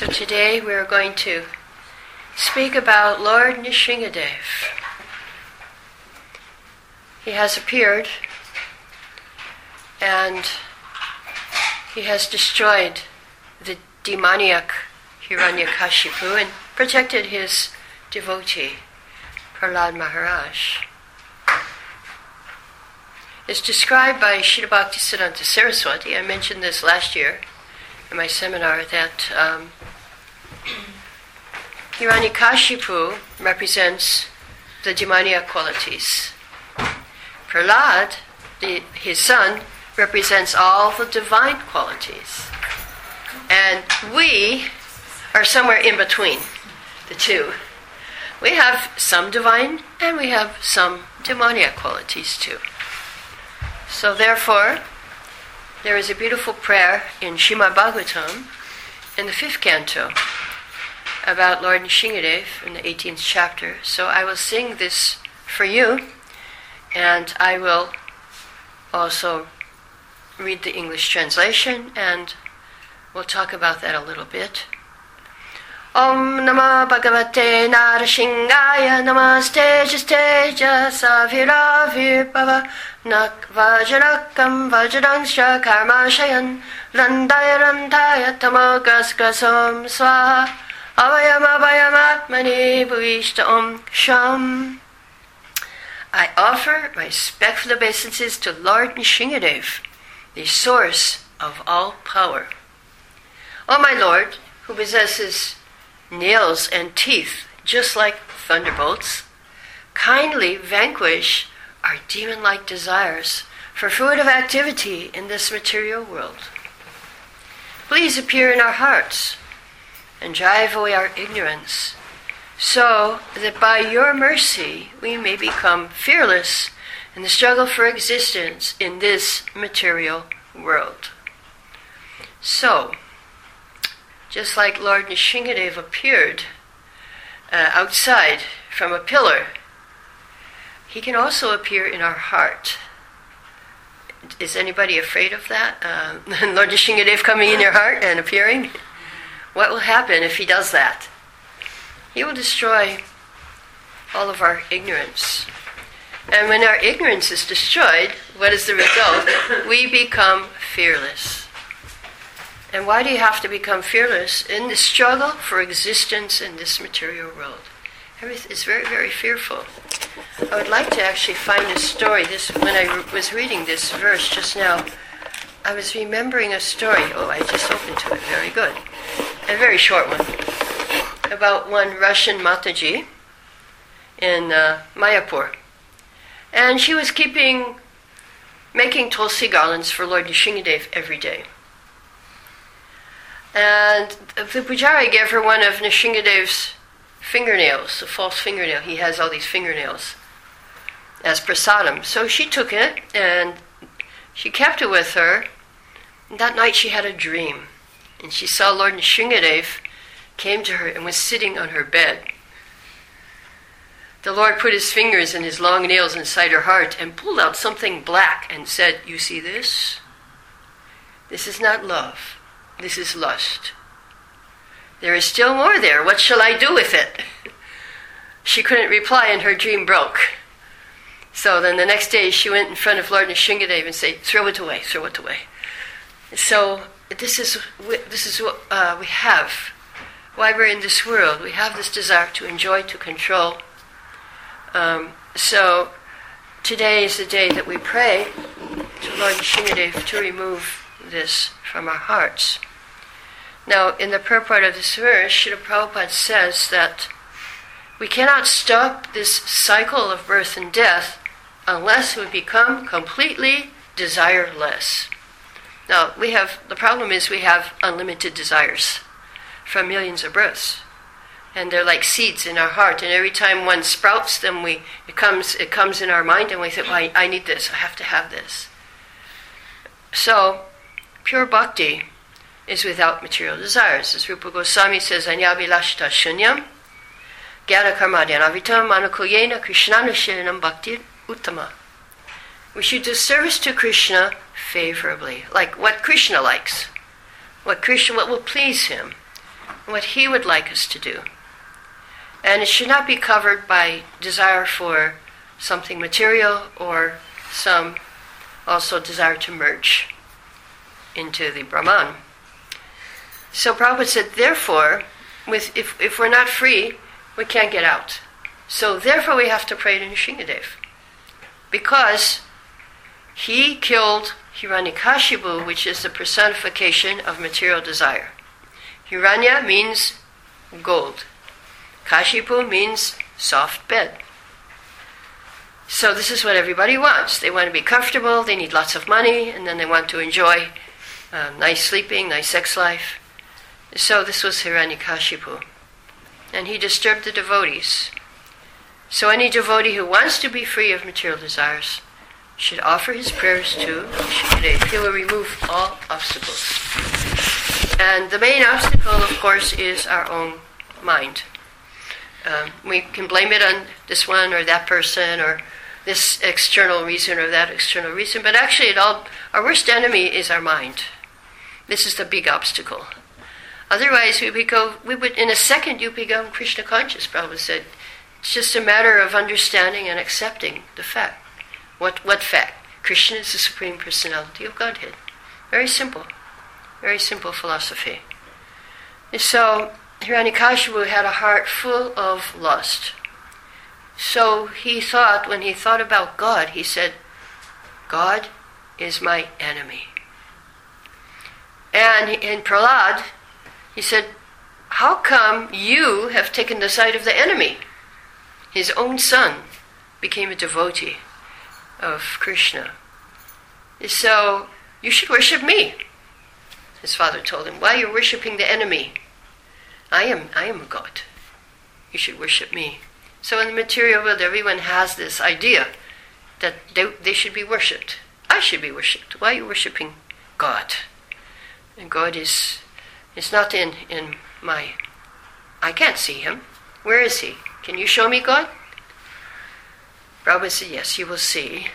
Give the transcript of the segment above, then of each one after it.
So today we're going to speak about Lord Nrsingadev. He has appeared and he has destroyed the demoniac Hiranyakashipu and protected his devotee, Prahlad Maharaj. It's described by Srila Bhaktisiddhanta Saraswati. I mentioned this last year in my seminar that Hiranyakashipu represents the demoniac qualities. Prahlad, his son, represents all the divine qualities. And we are somewhere in between the two. We have some divine and we have some demoniac qualities too. So therefore, there is a beautiful prayer in Srimad Bhagavatam in the 5th canto about Lord Nrsingadev in the 18th chapter. So I will sing this for you, and I will also read the English translation, and we'll talk about that a little bit. Om Namah Bhagavate Narasingaya Namaste Jasteja Saviravirpava Nak Vajrakam Vajrangsha Karmashayan Randaya Randaya Tamogasgasam Swaha Avayam Avayam Atmani Bhuvishta Om Sham. I offer my respectful obeisances to Lord Nrsingadev, the source of all power. O my Lord, who possesses nails and teeth just like thunderbolts, kindly vanquish our demon-like desires for fruitive activity in this material world. Please appear in our hearts and drive away our ignorance, so that by your mercy we may become fearless in the struggle for existence in this material world. So, just like Lord Nrsingadev appeared outside from a pillar, he can also appear in our heart. Is anybody afraid of that? Lord Nrsingadev coming in your heart and appearing? What will happen if he does that? He will destroy all of our ignorance. And when our ignorance is destroyed, what is the result? We become fearless. And why do you have to become fearless? In the struggle for existence in this material world. It's very, very fearful. I would like to actually find a story. When I was reading this verse just now, I was remembering a story. Oh, I just opened to it. Very good. A very short one. About one Russian Mataji in Mayapur. And she was making tulsi garlands for Lord Nrsingadev every day. And the pujari gave her one of Nrsingadev's fingernails, a false fingernail. He has all these fingernails as prasadam. So she took it and she kept it with her. And that night she had a dream. And she saw Lord Nrsingadev came to her and was sitting on her bed. The Lord put his fingers and his long nails inside her heart and pulled out something black and said, "You see this? This is not love. This is lust. There is still more there. What shall I do with it?" She couldn't reply and her dream broke. So then the next day she went in front of Lord Nrsingadev and said, "Throw it away, throw it away." So this is what we have. Why we're in this world. We have this desire to enjoy, to control. So today is the day that we pray to Lord Nrsingadev to remove this from our hearts. Now, in the purport of this verse, Srila Prabhupada says that we cannot stop this cycle of birth and death unless we become completely desireless. Now, the problem is we have unlimited desires from millions of births. And they're like seeds in our heart, and every time one sprouts them, it comes in our mind, and we think, well, I need this, I have to have this. So, pure bhakti is without material desires. As Rupa Goswami says, Anyabhilashta shunyam, gyana karmadhyanavitam anukulyena krishnanushiranam bhakti uttama. We should do service to Krishna favorably, like what Krishna likes, what will please him. what he would like us to do. And it should not be covered by desire for something material or some also desire to merge into the Brahman. So Prabhupada said, therefore, if we're not free, we can't get out. So therefore we have to pray to Nrsingadev. Because he killed Hiranyakashipu, which is the personification of material desire. Hiranya means gold. Kashipu means soft bed. So this is what everybody wants. They want to be comfortable, they need lots of money, and then they want to enjoy nice sleeping, nice sex life. So this was Hiranyakashipu. And he disturbed the devotees. So any devotee who wants to be free of material desires should offer his prayers to Nrsingadev. He will remove all obstacles. And the main obstacle, of course, is our own mind. We can blame it on this one or that person or this external reason or that external reason, but actually our worst enemy is our mind. This is the big obstacle. Otherwise, we would in a second you become Krishna conscious. Prabhupada said, it's just a matter of understanding and accepting the fact. What fact? Krishna is the Supreme Personality of Godhead. Very simple philosophy. And so Hiranyakashipu had a heart full of lust. So he thought, when he thought about God, he said, God is my enemy. And in Prahlad, he said, how come you have taken the side of the enemy? His own son became a devotee of Krishna. So you should worship me. His father told him, why are you worshipping the enemy? I am a god. You should worship me. So in the material world, everyone has this idea that they should be worshipped. I should be worshipped. Why are you worshipping God? And God is not in my... I can't see him. Where is he? Can you show me God? Prabhupada said, yes, you will see.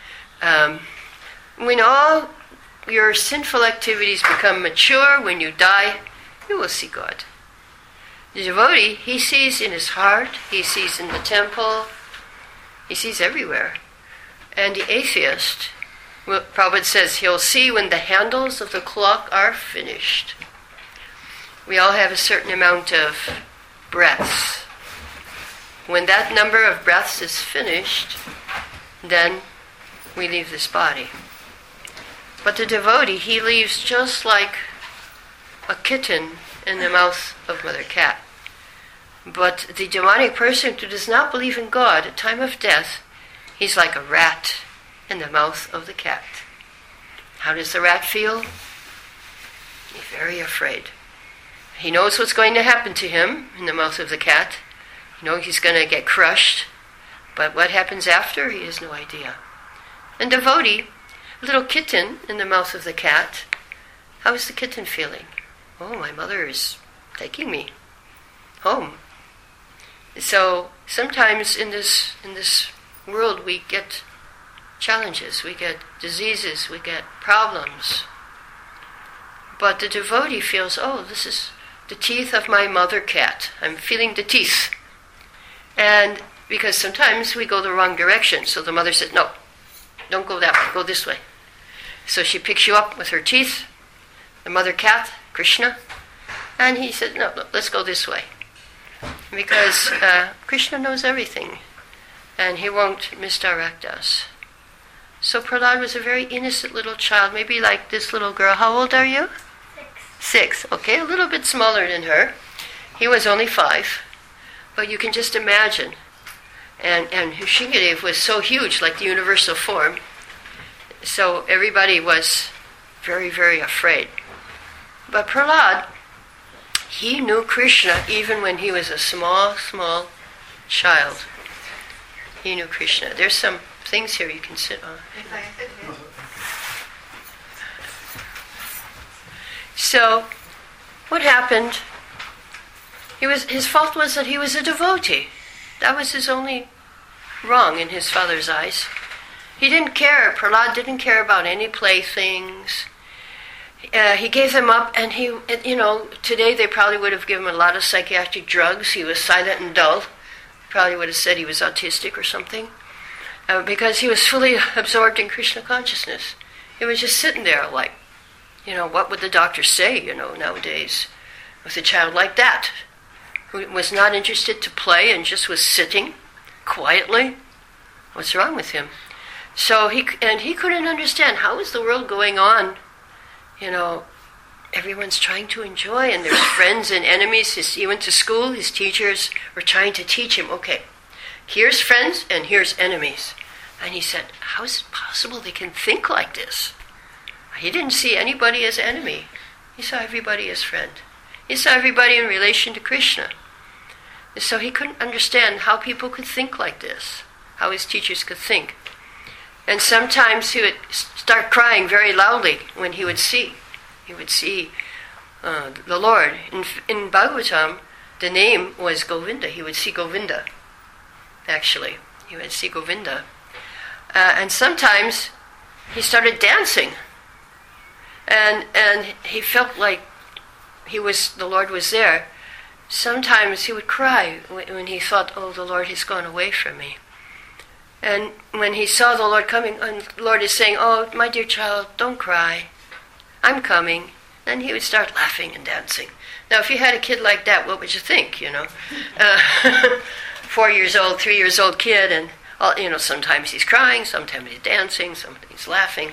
When all your sinful activities become mature, when you die, you will see God. The devotee, he sees in his heart, he sees in the temple, he sees everywhere. And the atheist, well, Prabhupada says, he'll see when the handles of the clock are finished. We all have a certain amount of breaths. When that number of breaths is finished, then we leave this body. But the devotee, he leaves just like a kitten in the mouth of Mother Cat. But the demonic person who does not believe in God at time of death, he's like a rat in the mouth of the cat. How does the rat feel? He's very afraid. He knows what's going to happen to him in the mouth of the cat. He knows he's going to get crushed. But what happens after, he has no idea. And devotee, little kitten in the mouth of the cat, how is the kitten feeling? Oh, my mother is taking me home. So sometimes in this world we get challenges, we get diseases, we get problems. But the devotee feels, oh, this is the teeth of my mother cat. I'm feeling the teeth. And because sometimes we go the wrong direction, so the mother says, no, don't go that way, go this way. So she picks you up with her teeth, the mother cat, Krishna, and he said, no, let's go this way. Because Krishna knows everything, and he won't misdirect us. So Prahlad was a very innocent little child, maybe like this little girl. How old are you? 6. Okay, a little bit smaller than her. He was only 5, but you can just imagine. And Nrsingadev was so huge, like the universal form. So everybody was very, very afraid. But Prahlad, he knew Krishna even when he was a small, small child. He knew Krishna. There's some things here you can sit on. So, what happened? His fault was that he was a devotee. That was his only wrong in his father's eyes. He didn't care. Prahlad didn't care about any playthings. he gave them up, and today they probably would have given him a lot of psychiatric drugs. He was silent and dull. Probably would have said he was autistic or something, because he was fully absorbed in Krishna consciousness. He was just sitting there like, what would the doctor say, nowadays, with a child like that, who was not interested to play and just was sitting quietly? What's wrong with him? So he couldn't understand, how is the world going on? Everyone's trying to enjoy, and there's friends and enemies. He went to school, his teachers were trying to teach him, okay, here's friends and here's enemies. And he said, how is it possible they can think like this? He didn't see anybody as enemy. He saw everybody as friend. He saw everybody in relation to Krishna. So he couldn't understand how people could think like this, how his teachers could think. And sometimes he would start crying very loudly when he would see. He would see the Lord. In Bhagavatam, the name was Govinda. He would see Govinda, actually. He would see Govinda. And sometimes he started dancing. And he felt like the Lord was there. Sometimes he would cry when he thought, oh, the Lord has gone away from me. And when he saw the Lord coming, and the Lord is saying, oh, my dear child, don't cry. I'm coming. Then he would start laughing and dancing. Now, if you had a kid like that, what would you think, 4 years old, 3 years old kid, and, sometimes he's crying, sometimes he's dancing, sometimes he's laughing,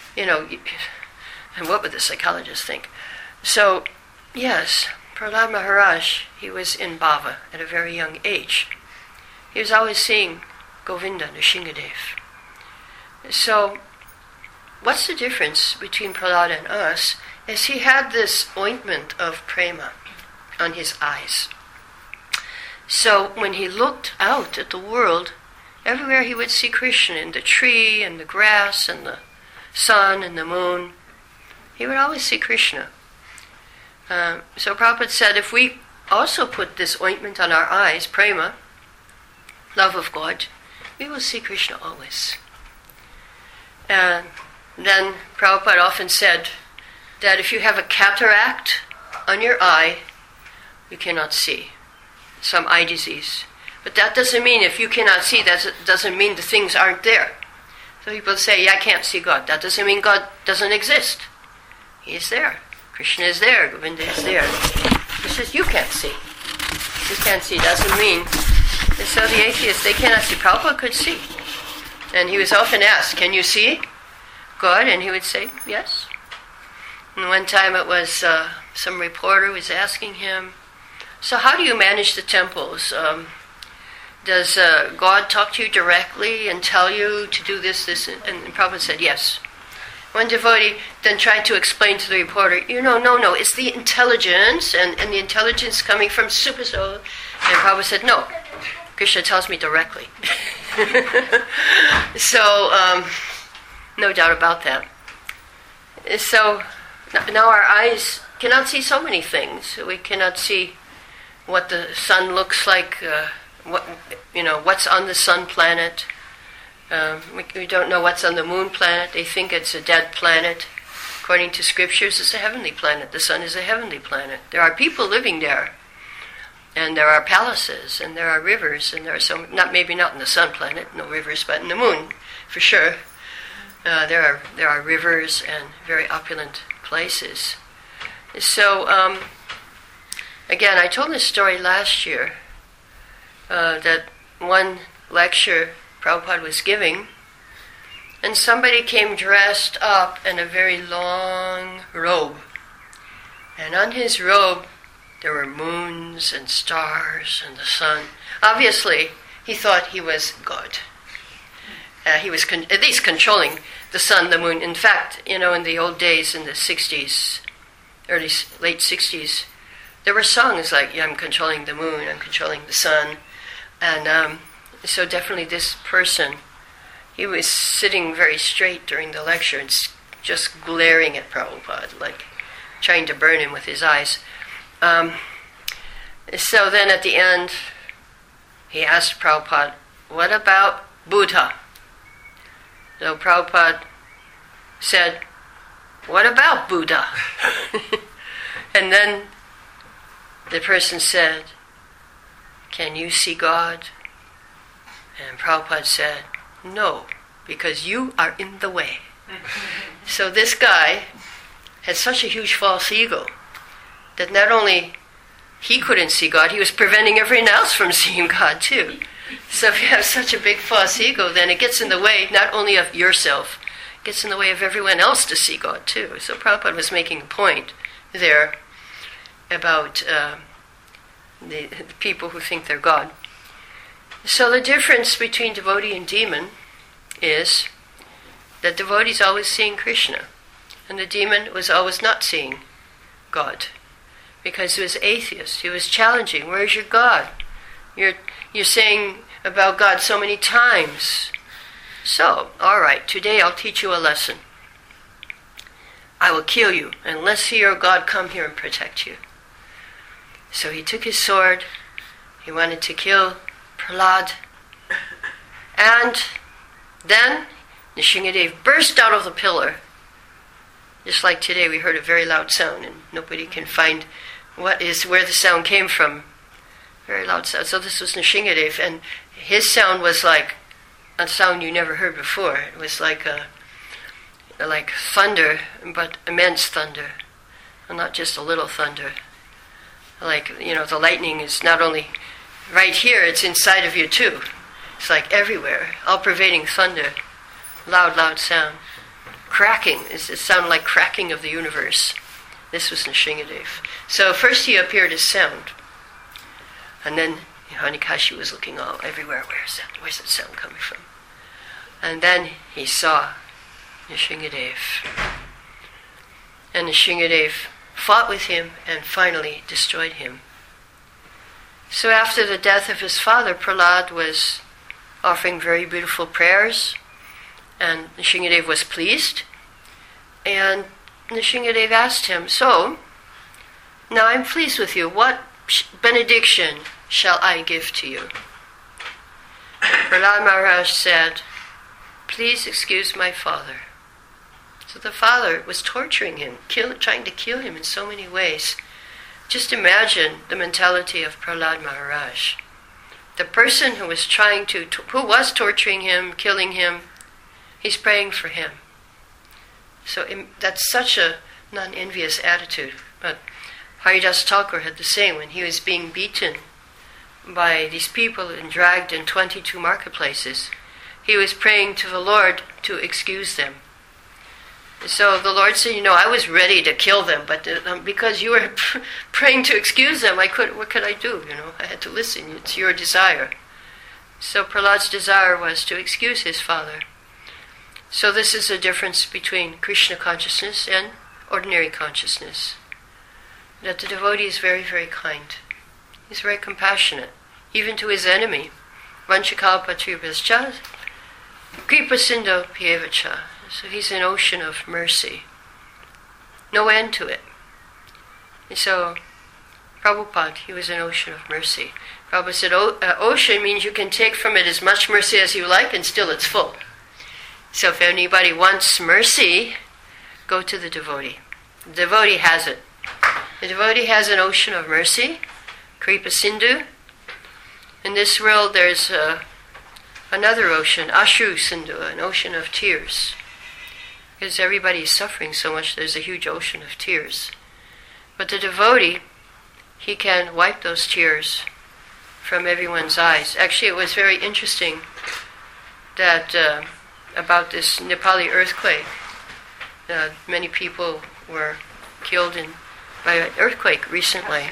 and what would the psychologist think? So, yes, Prahlad Maharaj, he was in bhava at a very young age. He was always seeing Govinda, Nrsingadev. So, what's the difference between Prahlad and us is he had this ointment of prema on his eyes. So when he looked out at the world, everywhere he would see Krishna, in the tree and the grass and the sun and the moon. He would always see Krishna. So Prabhupada said, if we also put this ointment on our eyes, prema, love of God, we will see Krishna always. And then Prabhupada often said that if you have a cataract on your eye, you cannot see. Some eye disease. But that doesn't mean if you cannot see, that doesn't mean the things aren't there. So people say, yeah, I can't see God. That doesn't mean God doesn't exist. He is there. Krishna is there. Govinda is there. He says, you can't see. You can't see doesn't mean. And so the atheists, they cannot see. Prabhupada could see. And he was often asked, can you see God? And he would say, yes. And one time it was some reporter was asking him, so how do you manage the temples? Does God talk to you directly and tell you to do this? And Prabhupada said, yes. One devotee then tried to explain to the reporter, no, it's the intelligence, and the intelligence coming from Super Soul. And Prabhupada said, no, Krishna tells me directly. So, no doubt about that. So, now our eyes cannot see so many things. We cannot see what the sun looks like, what's on the sun planet. We don't know what's on the moon planet. They think it's a dead planet. According to scriptures, it's a heavenly planet. The sun is a heavenly planet. There are people living there. And there are palaces, and there are rivers, and there are maybe not in the sun planet, no rivers, but in the moon, for sure. There are rivers and very opulent places. So, again, I told this story last year, that one lecture Prabhupada was giving, and somebody came dressed up in a very long robe. And on his robe, there were moons and stars and the sun. Obviously, he thought he was God. He was at least controlling the sun, the moon. In fact, in the old days, in the 60s, late 60s, there were songs like, I'm controlling the moon, I'm controlling the sun. And so definitely this person, he was sitting very straight during the lecture and just glaring at Prabhupada, like trying to burn him with his eyes. So then at the end, he asked Prabhupada, what about Buddha? So Prabhupada said, what about Buddha? And then the person said, can you see God? And Prabhupada said, no, because you are in the way. So this guy had such a huge false ego that not only he couldn't see God, he was preventing everyone else from seeing God too. So if you have such a big false ego, then it gets in the way not only of yourself, it gets in the way of everyone else to see God too. So Prabhupada was making a point there about the people who think they're God. So the difference between devotee and demon is that devotee is always seeing Krishna, and the demon was always not seeing God, because he was atheist. He was challenging. Where's your God? You're saying about God so many times. So, all right, today I'll teach you a lesson. I will kill you unless he or God come here and protect you. So he took his sword. He wanted to kill Prahlad. And then Nrsingadev burst out of the pillar. Just like today, we heard a very loud sound, and nobody can find where the sound came from. Very loud sound. So this was Nrsingadev, and his sound was like a sound you never heard before. It was like thunder, but immense thunder, and not just a little thunder. Like, the lightning is not only right here, it's inside of you too. It's like everywhere, all-pervading thunder, loud, loud sound. Cracking, it sounded like cracking of the universe. This was Nrsingadev. So first he appeared as sound, and then Hiranyakashipu was looking all everywhere. Where's that sound coming from? And then he saw Nrsingadev. And Nrsingadev fought with him and finally destroyed him. So after the death of his father, Prahlad was offering very beautiful prayers, and Nrsingadev was pleased. And Nrsingadev asked him, so, now I'm pleased with you. What benediction shall I give to you? Prahlad Maharaj said, please excuse my father. So the father was torturing him, trying to kill him in so many ways. Just imagine the mentality of Prahlad Maharaj. The person who was who was torturing him, killing him, he's praying for him. So that's such a non-envious attitude. But Haridas Thakur had the same when he was being beaten by these people and dragged in 22 marketplaces. He was praying to the Lord to excuse them. So the Lord said, I was ready to kill them, but because you were praying to excuse them, what could I do? I had to listen. It's your desire. So Prahlad's desire was to excuse his father. So this is the difference between Krishna consciousness and ordinary consciousness. That the devotee is very, very kind. He's very compassionate, even to his enemy. Vanchakalpatribhascha, kripa sindho pyevacha. So he's an ocean of mercy. No end to it. And so Prabhupada, he was an ocean of mercy. Prabhupada said, ocean means you can take from it as much mercy as you like and still it's full. So if anybody wants mercy, go to the devotee. The devotee has it. The devotee has an ocean of mercy, Kripa Sindhu. In this world there's another ocean, Ashru Sindhu, an ocean of tears. Because everybody is suffering so much, there's a huge ocean of tears. But the devotee, he can wipe those tears from everyone's eyes. Actually, it was very interesting that about this Nepali earthquake. Many people were killed by an earthquake recently.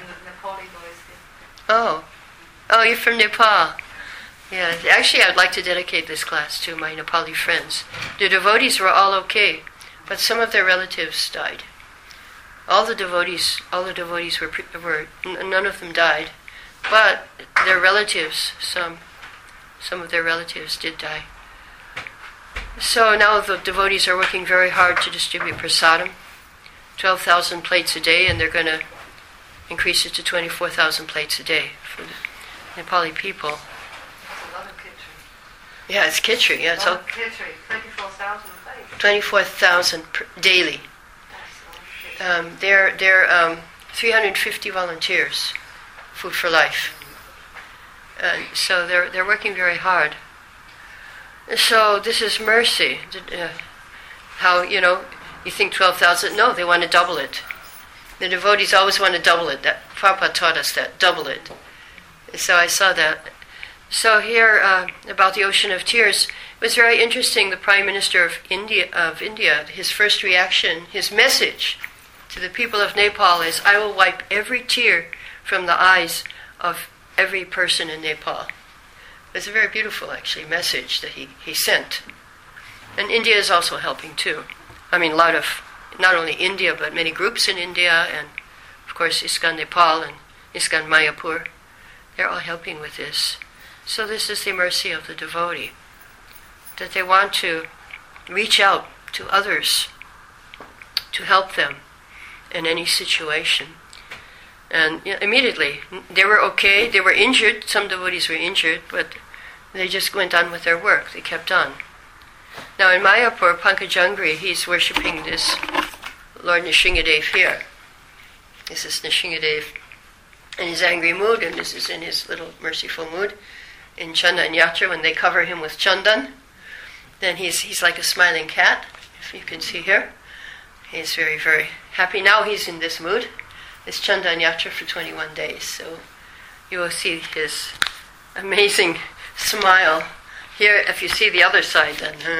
Oh, you're from Nepal. Yeah, actually I'd like to dedicate this class to my Nepali friends. The devotees were all okay, but some of their relatives died. All the devotees were none of them died, but their relatives, some of their relatives did die. So now the devotees are working very hard to distribute prasadam, 12,000 plates a day, and they're going to increase it to 24,000 plates a day for the Nepali people. That's a lot of khichdi. Yeah, it's khichdi. Yeah, it's all khichdi. 24,000 plates. 24,000 daily. They're 350 volunteers, Food for Life. And so they're working very hard. So this is mercy. How, you think 12,000? No, they want to double it. The devotees always want to double it. That Prabhupada taught us that, double it. So I saw that. So here, about the Ocean of Tears, it was very interesting. The Prime Minister of India, his first reaction, his message to the people of Nepal is, I will wipe every tear from the eyes of every person in Nepal. It's a very beautiful, actually, message that he sent. And India is also helping, too. I mean, a lot of, not only India, but many groups in India, and, of course, ISKCON Nepal and ISKCON Mayapur. They're all helping with this. So this is the mercy of the devotee, that they want to reach out to others to help them in any situation. And immediately, they were okay, they were injured, some devotees were injured, but they just went on with their work, they kept on. Now in Mayapur, Pankajangri, he's worshipping this Lord Nrsingadev here. This is Nrsingadev in his angry mood, and this is in his little merciful mood. In Chandan Yatra, when they cover him with Chandan, then he's like a smiling cat, if you can see here. He's very, very happy. Now he's in this mood. It's Chandan Yatra for 21 days, so you will see his amazing smile. Here, if you see the other side,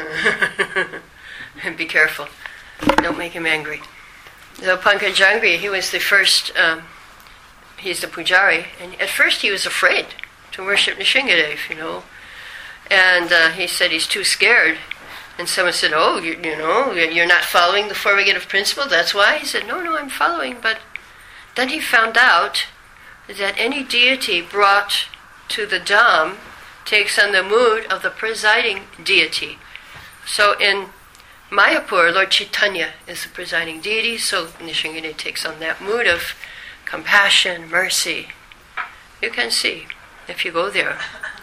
then be careful. Don't make him angry. So Pankajangri, he was the first, he's the pujari, and at first he was afraid to worship Nrsingadev, And he said he's too scared. And someone said, oh, you're not following the Four Negative Principle, that's why? He said, no, I'm following. But then he found out that any deity brought to the Dham takes on the mood of the presiding deity. So in Mayapur, Lord Chaitanya is the presiding deity, so Nrsingadev takes on that mood of compassion, mercy. You can see if you go there.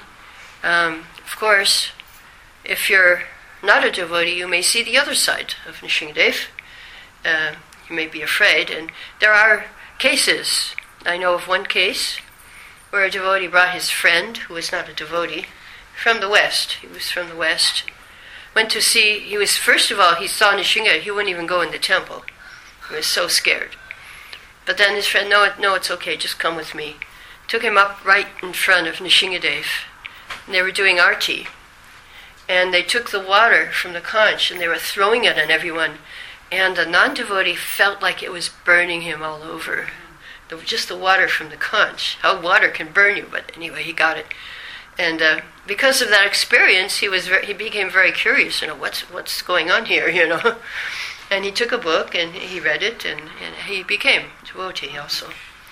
Of course, if you're not a devotee, you may see the other side of Nrsingadev. You may be afraid, and there are cases. I know of one case where a devotee brought his friend, who was not a devotee, from the West. He was from the West. Went to see, first of all, he saw Nrsingadev, he wouldn't even go in the temple. He was so scared. But then his friend, no, it's okay, just come with me. Took him up right in front of Nrsingadev. And they were doing arti. And they took the water from the conch and they were throwing it on everyone. And the non-devotee felt like it was burning him all over. Just the water from the conch. How water can burn you, but anyway, he got it. And because of that experience, he became very curious, what's going on here, And he took a book and he read it and he became a devotee also.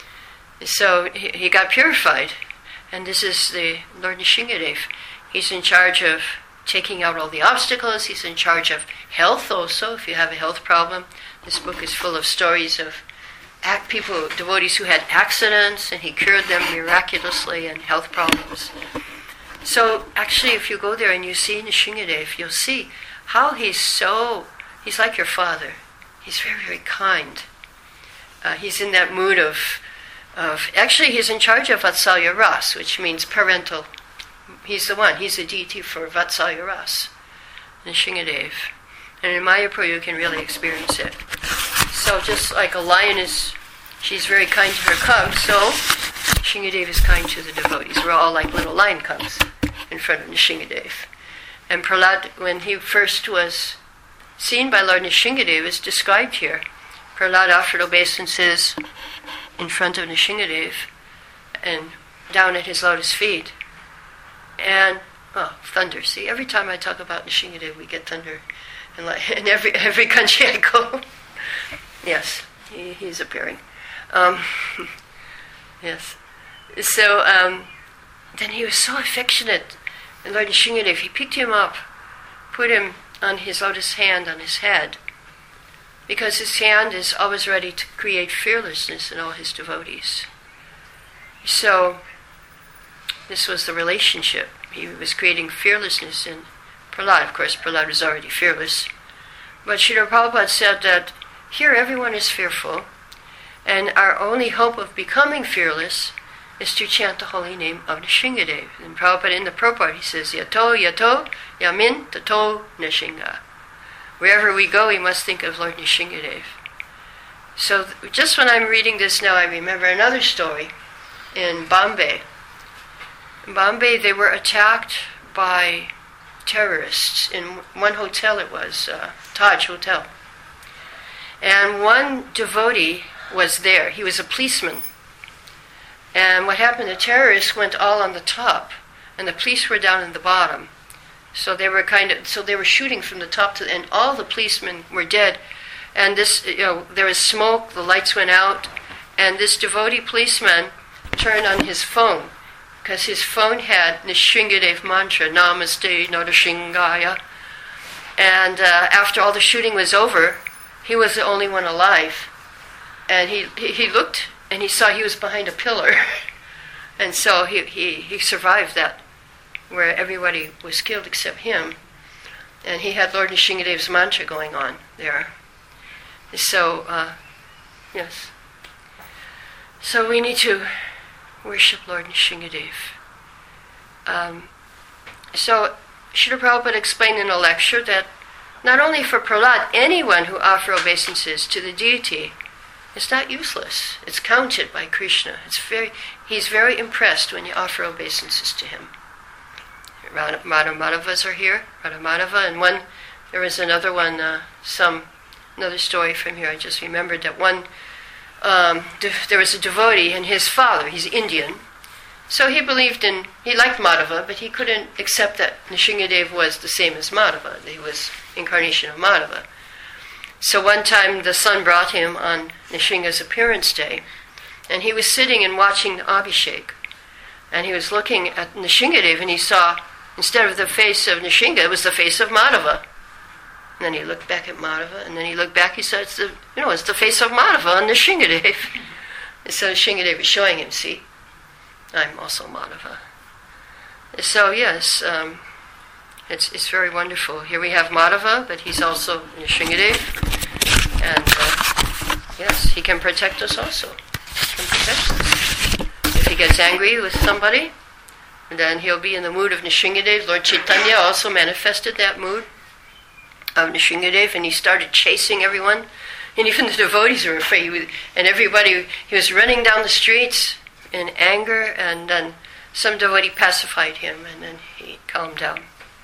So he got purified. And this is the Lord Nrsingadev. He's in charge of taking out all the obstacles. He's in charge of health also, if you have a health problem. This book is full of stories of devotees who had accidents, and he cured them miraculously and health problems. So actually, if you go there and you see Nrsingadev, you'll see how he's like your father. He's very, very kind. He's in that mood of actually he's in charge of Vatsalya Ras, which means parental. He's the deity for Vatsalya Ras, Nrsingadev. And in Mayapur you can really experience it. So just like a lioness, she's very kind to her cubs, so Nrsingadev is kind to the devotees. We're all like little lion cubs in front of Nrsingadev. And Prahlad, when he first was seen by Lord Nrsingadev, is described here. Prahlad offered obeisances in front of Nrsingadev and down at his lotus feet. And, thunder. See, every time I talk about Nrsingadev, we get thunder. And in every country I go. Yes, he's appearing. Yes. So, then he was so affectionate. And Lord Nrsingadev, he picked him up, put him on his lotus hand on his head, because his hand is always ready to create fearlessness in all his devotees. So, this was the relationship. He was creating fearlessness in Prahlad. Of course, Prahlad was already fearless. But Srila Prabhupada said that Here everyone is fearful, and our only hope of becoming fearless is to chant the holy name of Nrsingadev. And Prabhupada, in the purport, he says, Yato, Yato, Yamin, Tato, Nrsinga. Wherever we go, we must think of Lord Nrsingadev. So just when I'm reading this now, I remember another story in Bombay. In Bombay, they were attacked by terrorists in one hotel. It was Taj Hotel. And one devotee was there. He was a policeman. And what happened, the terrorists went all on the top, and the police were down in the bottom. So they were shooting from the top to, and all the policemen were dead. And this, there was smoke, the lights went out, and this devotee policeman turned on his phone, because his phone had Nrsingadev mantra, Namaste Narashingaya. And after all the shooting was over, he was the only one alive. And he looked, and he saw he was behind a pillar. And so he survived that, where everybody was killed except him. And he had Lord Nrsingadev's mantra going on there. So, yes. So we need to worship Lord Nrsingadev. So Srila Prabhupada explained in a lecture that not only for Prahlad, anyone who offers obeisances to the deity, it's not useless. It's counted by Krishna. He's very impressed when you offer obeisances to him. Radha Madhavas are here, Radha Madhava, and there was another one, another story from here. I just remembered that there was a devotee, and his father, he's Indian, so he liked Madhava, but he couldn't accept that Nrsingadev was the same as Madhava. He was incarnation of Madhava. So one time the son brought him on Nrsinga's appearance day, and he was sitting and watching the Abhishek, and he was looking at Nrsingadev, and he saw, instead of the face of Nrsinga, it was the face of Madhava. And then he looked back at Madhava, and then he looked back, he said, it's the face of Madhava on Nrsingadev. And so Nrsingadev was showing him, see, I'm also Madhava. So yes, it's very wonderful. Here we have Madhava, but he's also Nrsingadev. And yes, he can protect us also. He can protect us. If he gets angry with somebody, then he'll be in the mood of Nrsingadev. Lord Chaitanya also manifested that mood of Nrsingadev, and he started chasing everyone. And even the devotees were afraid. And everybody, he was running down the streets in anger, and then some devotee pacified him, and then he calmed down.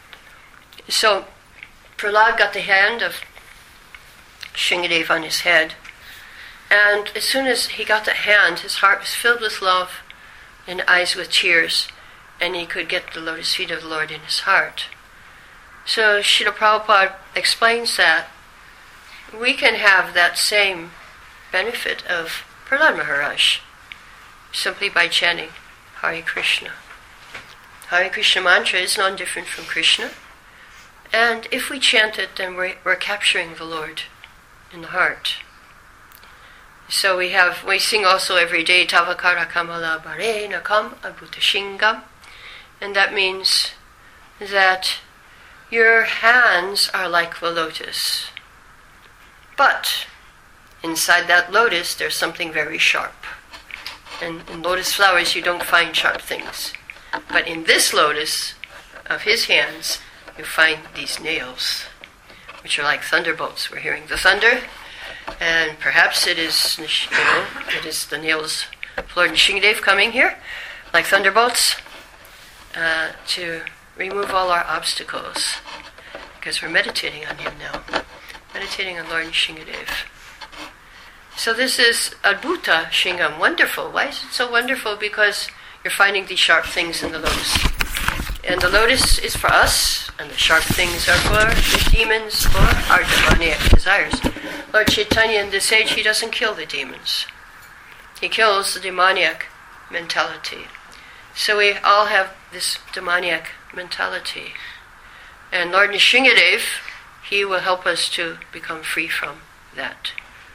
So Prahlad got the hand of Nrsingadev on his head, and as soon as he got the hand, his heart was filled with love and eyes with tears, and he could get the lotus feet of the Lord in his heart. So Srila Prabhupada explains that we can have that same benefit of Prahlad Maharaj simply by chanting Hare Krishna. Hare Krishna mantra is non different from Krishna, and if we chant it, then we're capturing the Lord in the heart. So we sing also every day Tavakara Kamala Bare Nakam Adbhuta Shingam, and that means that your hands are like the lotus, but inside that lotus there's something very sharp. And in lotus flowers you don't find sharp things, but in this lotus of his hands you find these nails, which are like thunderbolts. We're hearing the thunder, and perhaps it is the nails of Lord Nrsingadev coming here, like thunderbolts, to remove all our obstacles, because we're meditating on him now, meditating on Lord Nrsingadev. So this is Adbhuta Shingam, wonderful. Why is it so wonderful? Because you're finding these sharp things in the lotus. And the lotus is for us, and the sharp things are for the demons, for our demoniac desires. Lord Chaitanya in this age, he doesn't kill the demons. He kills the demoniac mentality. So we all have this demoniac mentality. And Lord Nrsingadev, he will help us to become free from that.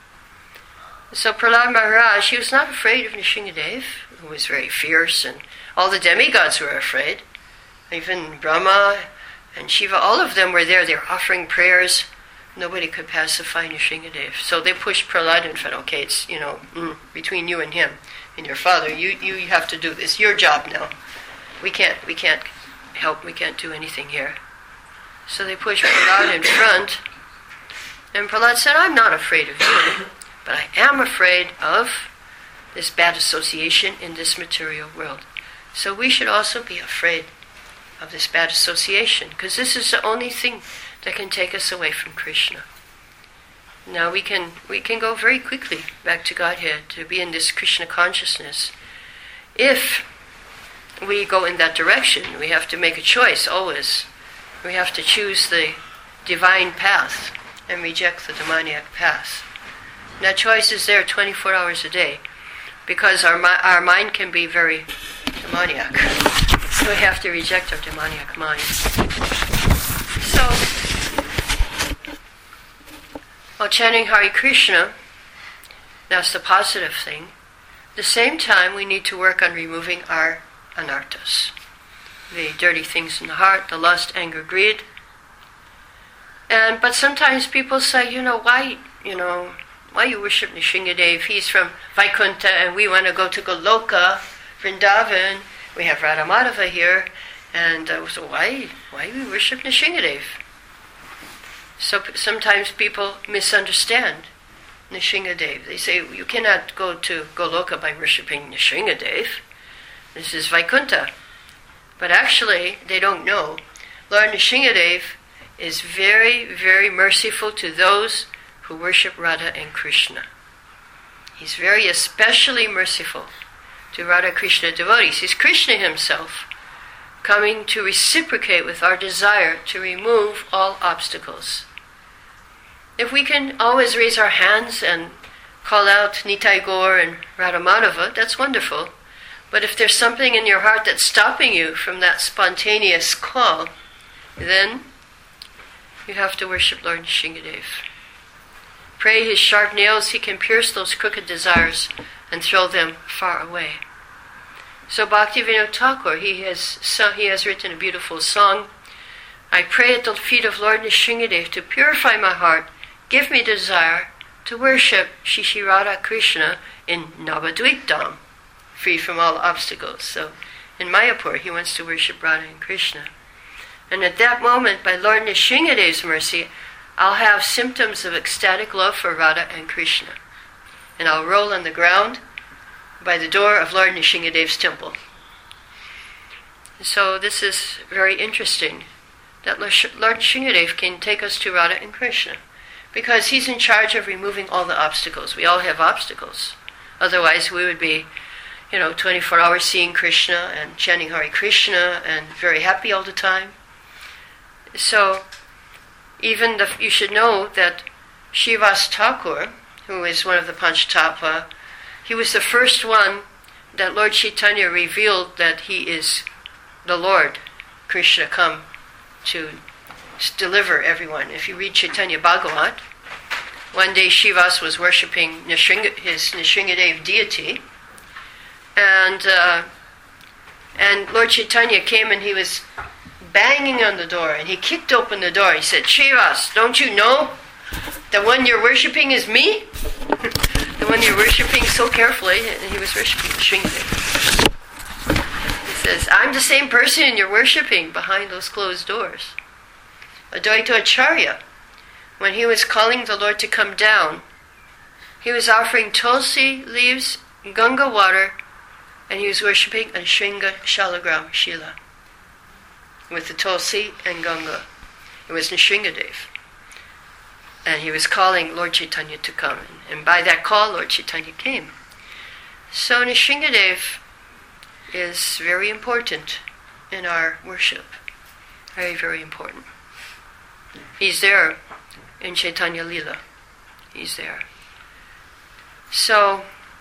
So Prahlad Maharaj, he was not afraid of Nrsingadev, who was very fierce, and all the demigods were afraid. Even Brahma and Shiva, all of them were there. They were offering prayers nobody could pacify Nrsingadev. So they pushed Prahlad in front. Okay, it's, between you and him and your father. You have to do this. Your job now. We can't help. We can't do anything here. So they pushed Prahlad in front. And Prahlad said, I'm not afraid of you, but I am afraid of this bad association in this material world. So we should also be afraid of this bad association, because this is the only thing that can take us away from Krishna. Now we can go very quickly back to Godhead, to be in this Krishna consciousness. If we go in that direction, we have to make a choice always. We have to choose the divine path and reject the demoniac path. And that choice is there 24 hours a day, because our mind can be very demoniac. So we have to reject our demoniac mind. So, while chanting Hare Krishna, that's the positive thing. At the same time, we need to work on removing our anarthas, the dirty things in the heart, the lust, anger, greed. But sometimes people say, why you worship Nrsingadev? He's from Vaikuntha and we want to go to Goloka, Vrindavan. We have Radha Madhava here, and so why we worship Nrsingadev? So sometimes people misunderstand Nrsingadev. They say, you cannot go to Goloka by worshipping Nrsingadev. This is Vaikuntha. But actually, they don't know. Lord Nrsingadev is very, very merciful to those who worship Radha and Krishna. He's very especially merciful to Radha Krishna devotees. He's Krishna himself, coming to reciprocate with our desire to remove all obstacles. If we can always raise our hands and call out Nitai Gaur and Radha Madhava, that's wonderful. But if there's something in your heart that's stopping you from that spontaneous call, then you have to worship Lord Nrsingadev. Pray his sharp nails, he can pierce those crooked desires and throw them far away. So Bhaktivinoda Thakur, he has written a beautiful song. I pray at the feet of Lord Nrsingadev to purify my heart, give me desire to worship Shri Radha Krishna in Navadvip Dham, free from all obstacles. So in Mayapur, he wants to worship Radha and Krishna. And at that moment, by Lord Nrsingadev's mercy, I'll have symptoms of ecstatic love for Radha and Krishna. And I'll roll on the ground by the door of Lord Nrsingadev's temple. So this is very interesting, that Lord Nrsingadev can take us to Radha and Krishna, because he's in charge of removing all the obstacles. We all have obstacles. Otherwise we would be 24 hours seeing Krishna and chanting Hare Krishna and very happy all the time. So, you should know that Srivas Thakur, who is one of the Panchatattva, he was the first one that Lord Chaitanya revealed that he is the Lord, Krishna, come to deliver everyone. If you read Chaitanya Bhagavat, one day Srivas was worshipping his Nrsingadev deity, and Lord Chaitanya came and he was banging on the door, and he kicked open the door. He said, Srivas, don't you know the one you're worshipping is me? The one you're worshipping so carefully. And he was worshipping Nrsingadev. He says, I'm the same person you're worshipping behind those closed doors. Advaita Acharya, when he was calling the Lord to come down, he was offering tulsi leaves, Ganga water, and he was worshipping a Shringa Shalagram Shila with the tulsi and Ganga. It was Nrsingadev. And he was calling Lord Chaitanya to come. And by that call, Lord Chaitanya came. So Nrsingadev is very important in our worship. Very, very important. He's there in Chaitanya Lila. He's there. So,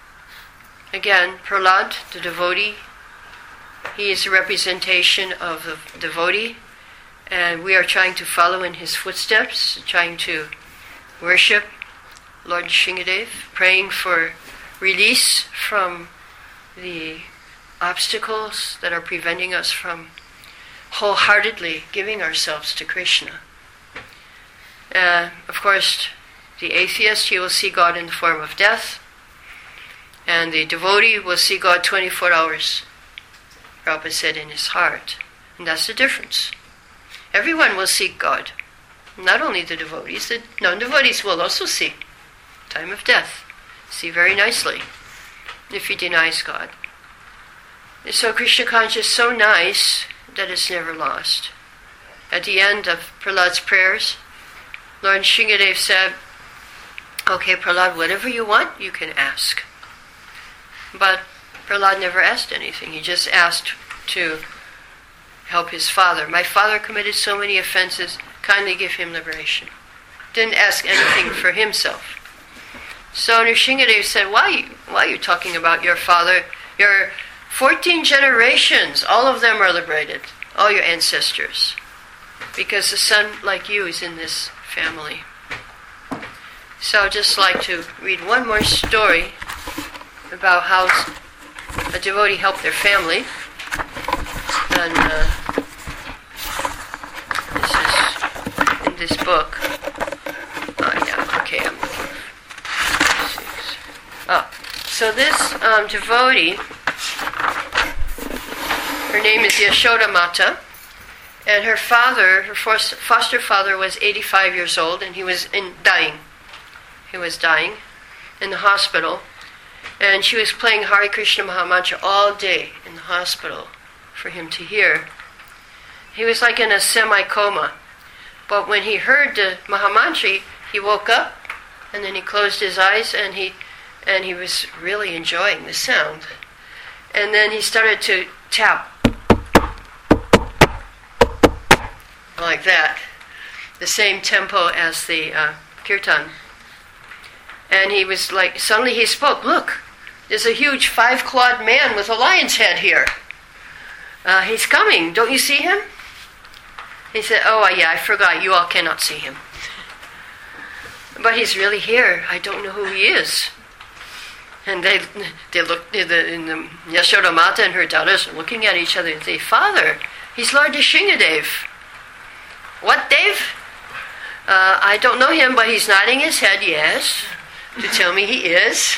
again, Prahlad, the devotee, he is a representation of the devotee, and we are trying to follow in his footsteps, trying to worship Lord Nrsingadev, praying for release from the obstacles that are preventing us from wholeheartedly giving ourselves to Krishna. Of course, the atheist, he will see God in the form of death. And the devotee will see God 24 hours, Prabhupada said, in his heart. And that's the difference. Everyone will seek God. Not only the devotees, the non-devotees will also see. Time of death. See very nicely if he denies God. And so Krishna consciousness is so nice that it's never lost. At the end of Prahlad's prayers, Lord Shingadev said, okay, Prahlad, whatever you want, you can ask. But Prahlad never asked anything. He just asked to help his father. My father committed so many offenses, kindly give him liberation. Didn't ask anything for himself. So Nrsingadev said, why are you talking about your father? Your 14 generations, all of them are liberated, all your ancestors. Because a son like you is in this family. So I'd just like to read one more story about how a devotee helped their family. And this is in this book. Oh yeah, okay, I'm looking. So this devotee, her name is Yashoda Mata, and her father, her foster father, was 85 years old, and he was dying. He was dying in the hospital, and she was playing Hare Krishna Mahamantra all day in the hospital for him to hear. He was like in a semi-coma, but when he heard the Mahamantra, he woke up, and then he closed his eyes, and he was really enjoying the sound. And then he started to tap like that, the same tempo as the kirtan. And he was like, suddenly he spoke, look, there's a huge 5-clawed man with a lion's head here. He's coming, don't you see him? He said, oh yeah, I forgot, you all cannot see him. But he's really here, I don't know who he is. And they looked, the Yashoda Mata and her daughters looking at each other and say, Father, he's Lord Nrsingadev. What, Dave? I don't know him, but he's nodding his head, yes, to tell me he is.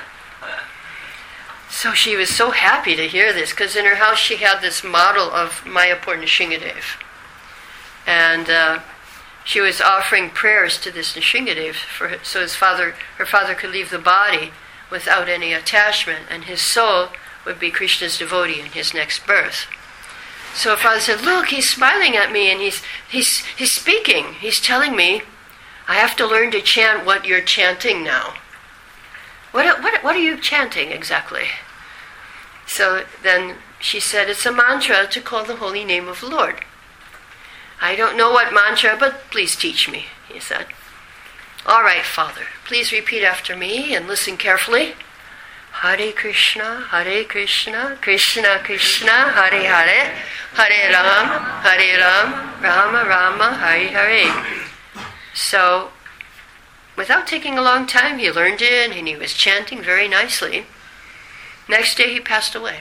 So she was so happy to hear this, because in her house she had this model of Mayapur Nrsingadev. And she was offering prayers to this Nrsingadev so her father could leave the body without any attachment, and his soul would be Krishna's devotee in his next birth. So her father said, look, he's smiling at me, and he's speaking. He's telling me I have to learn to chant what you're chanting now. What are you chanting exactly? So then she said, it's a mantra to call the holy name of the Lord. I don't know what mantra, but please teach me, he said. All right, Father, please repeat after me and listen carefully. Hare Krishna, Krishna Krishna, Hare Hare, Hare Ram, Rama Rama, Hare Hare. So, without taking a long time, he learned it and he was chanting very nicely. Next day he passed away.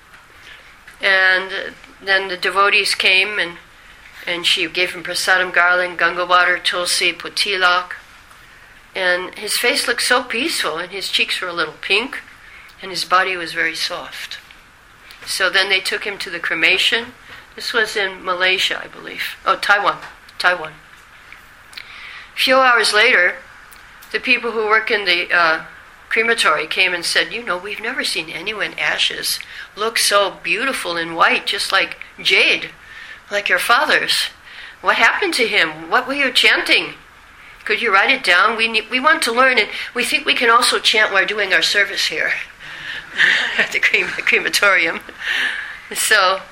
And then the devotees came and she gave him prasadam, garland, ganga water, tulsi, putilak. And his face looked so peaceful, and his cheeks were a little pink, and his body was very soft. So then they took him to the cremation. This was in Malaysia, I believe. Oh, Taiwan. A few hours later, the people who work in the crematory came and said, we've never seen anyone ashes look so beautiful and white, just like jade, like your father's. What happened to him? What were you chanting? Could you write it down? We want to learn, and we think we can also chant while doing our service here at the crematorium. So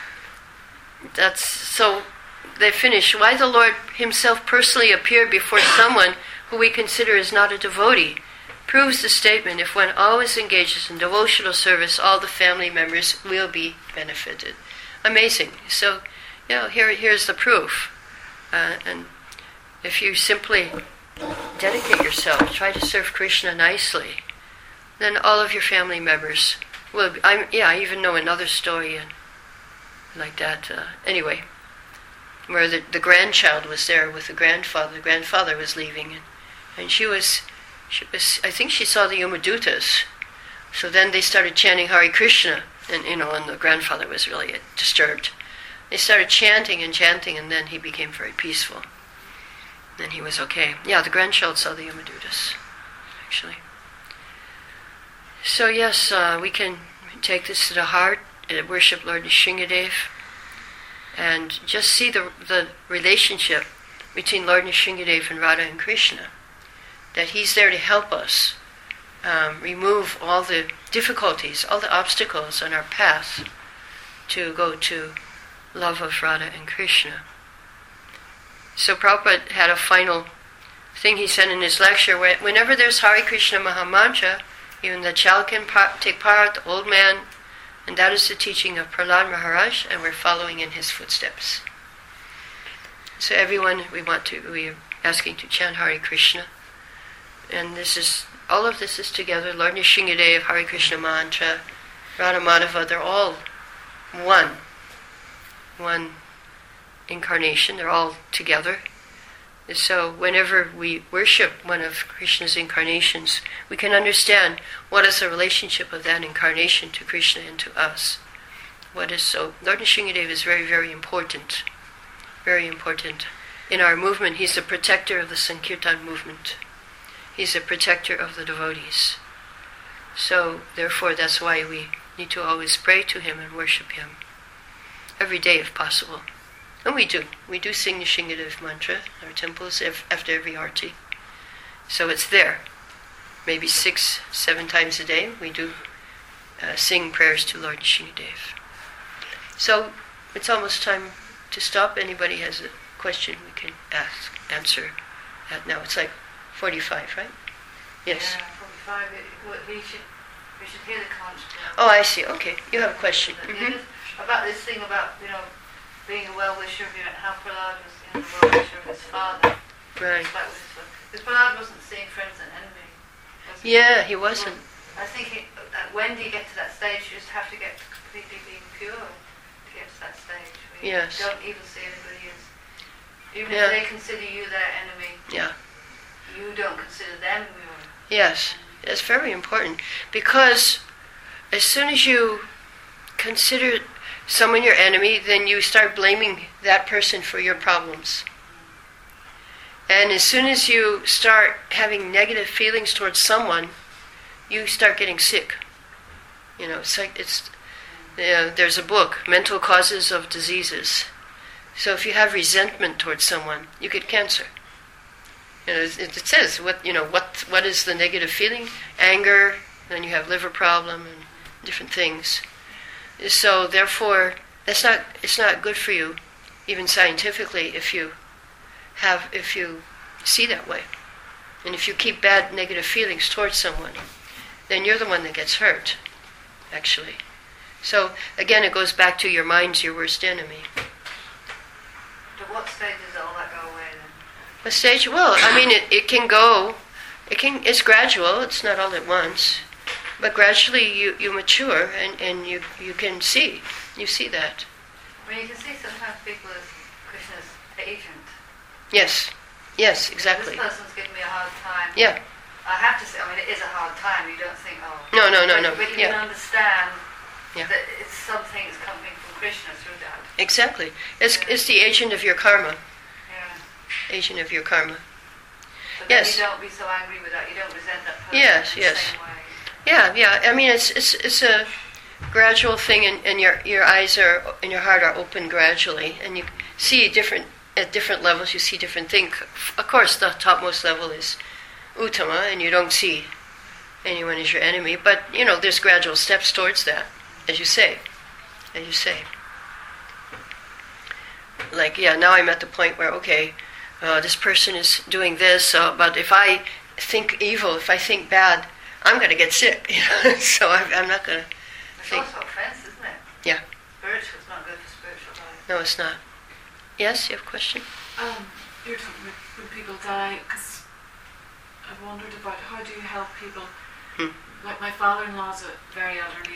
they finish. Why the Lord himself personally appeared before someone who we consider is not a devotee proves the statement, if one always engages in devotional service, all the family members will be benefited. Amazing. So, here's the proof. And if you simply dedicate yourself, try to serve Krishna nicely, then all of your family members will be, I even know another story like that. Anyway, where the grandchild was there with the grandfather. The grandfather was leaving, and she was. I think she saw the Yamadutas. So then they started chanting Hare Krishna, and and the grandfather was really disturbed. They started chanting, and then he became very peaceful. Then he was okay. Yeah, the grandchild saw the Yamadutas, actually. So yes, we can take this to the heart and worship Lord Nrsingadev, and just see the relationship between Lord Nrsingadev and Radha and Krishna. That he's there to help us remove all the difficulties, all the obstacles on our path to go to love of Radha and Krishna. So Prabhupada had a final thing he said in his lecture, whenever there's Hare Krishna Mahamantra, even the child can take part, the old man, and that is the teaching of Prahlad Maharaj, and we're following in his footsteps. So everyone, we are asking to chant Hare Krishna. And all of this is together. Lord Nrsingadev, Hare Krishna Mantra, Radha Madhava, they're all one incarnation. They're all together. And so whenever we worship one of Krishna's incarnations, we can understand what is the relationship of that incarnation to Krishna and to us. Lord Nrsingadev is very, very important. Very important. In our movement, he's the protector of the Sankirtan movement. He's a protector of the devotees. So, therefore, that's why we need to always pray to him and worship him. Every day, if possible. And we do. We do sing the Nrsingadev mantra in our temples after every arti. So it's there. Maybe 6-7 times a day we do sing prayers to Lord Nrsingadev. So, it's almost time to stop. Anybody has a question we can answer that now. It's like 45, right? Yes. Yeah, 45. We should hear the concept. Oh, I see. Okay. You have a question. Mm-hmm. About this thing about, being a well-wisher, how Prahlad was the well-wisher of his father. Right. Because Prahlad wasn't seeing friends and enemy. Yeah, he wasn't. I think when do you get to that stage, you just have to get completely being pure to get to that stage. Yes. You don't even see anybody as... Even if they consider you their enemy. Yeah. You don't consider them your... Yes, that's very important, because as soon as you consider someone your enemy, then you start blaming that person for your problems. And as soon as you start having negative feelings towards someone, you start getting sick. There's a book, Mental Causes of Diseases. So if you have resentment towards someone, you get cancer. It says what is the negative feeling? Anger, then you have liver problem and different things. So therefore, it's not good for you, even scientifically, if you see that way, and if you keep bad negative feelings towards someone, then you're the one that gets hurt, actually. So again, it goes back to your mind's your worst enemy. At what stage does all that go away then? What stage? Well, I mean, it's gradual, it's not all at once. But gradually you mature and you can see. You see that. I mean, you can see sometimes people as Krishna's agent. Yes, exactly. This person's giving me a hard time. Yeah. I have to say, it is a hard time. You don't think, oh... No. But you can understand that it's something that's coming from Krishna through that. Exactly. It's the agent of your karma. Yeah. Agent of your karma. But then you don't be so angry with that. You don't resent that person the same way. Yeah. I mean, it's a gradual thing, and your eyes and your heart are open gradually, and you see at different levels. You see different things. Of course, the topmost level is Uttama, and you don't see anyone as your enemy. But there's gradual steps towards that, as you say. Like, now I'm at the point where this person is doing this, but if I think evil, if I think bad, I'm going to get sick, so I'm not going to think. It's also offense, isn't it? Yeah. Spiritual is not good for spiritual life. No, it's not. Yes, you have a question? You're talking about when people die, because I've wondered about how do you help people. Like my father-in-law's very elderly, he's in a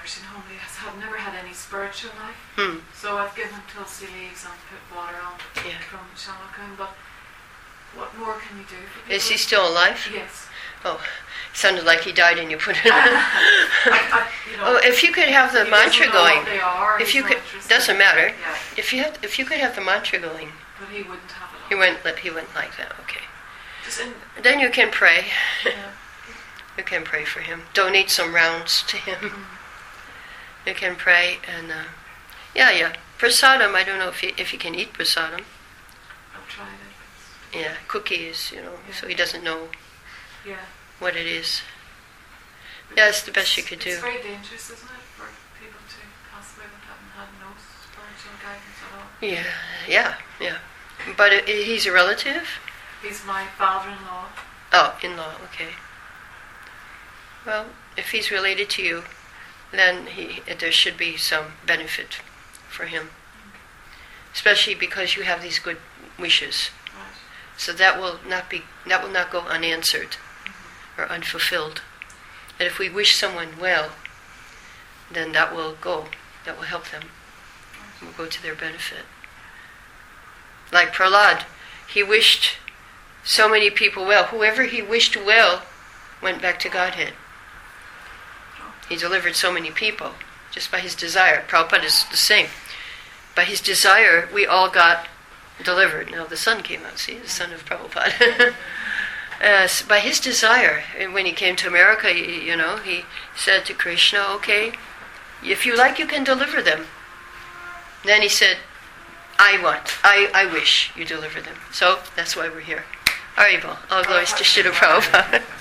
nursing home. He has never had any spiritual life. Hmm. So I've given him Tulsi leaves and put water on Yeah. from Shamrock. But what more can you do for people? Is he still alive? Yes. Oh, sounded like he died and you put it on. You know, Oh, if you could have the he mantra doesn't know what going. they are, If he's you not could, interested. doesn't matter. Yeah, If you could have the mantra going, but he wouldn't have it. he wouldn't like that. Okay. Just in, Then you can pray. yeah. You can pray for him. Donate some rounds to him. You can pray and yeah. Prasadam. I don't know if he can eat prasadam. I've tried it. Yeah, cookies. So he doesn't know Yeah. what it is. Yeah, it's the best you could do. It's very dangerous, isn't it, for people to pass away with having had no spiritual guidance at all. Yeah. But he's a relative? He's my father-in-law. Oh, in-law, okay. Well, if he's related to you, then there should be some benefit for him. Especially because you have these good wishes. Right. So that will not go unanswered or unfulfilled. And if we wish someone well, then that will help them. It will go to their benefit. Like Prahlad, he wished so many people well. Whoever he wished well went back to Godhead. He delivered so many people just by his desire. Prabhupada is the same. By his desire, we all got delivered. Now the son came out, see, the son of Prabhupada. By his desire, when he came to America, he said to Krishna, okay, if you like, you can deliver them. Then he said, I wish you deliver them. So that's why we're here. Haribol. All glories to Srila Prabhupada.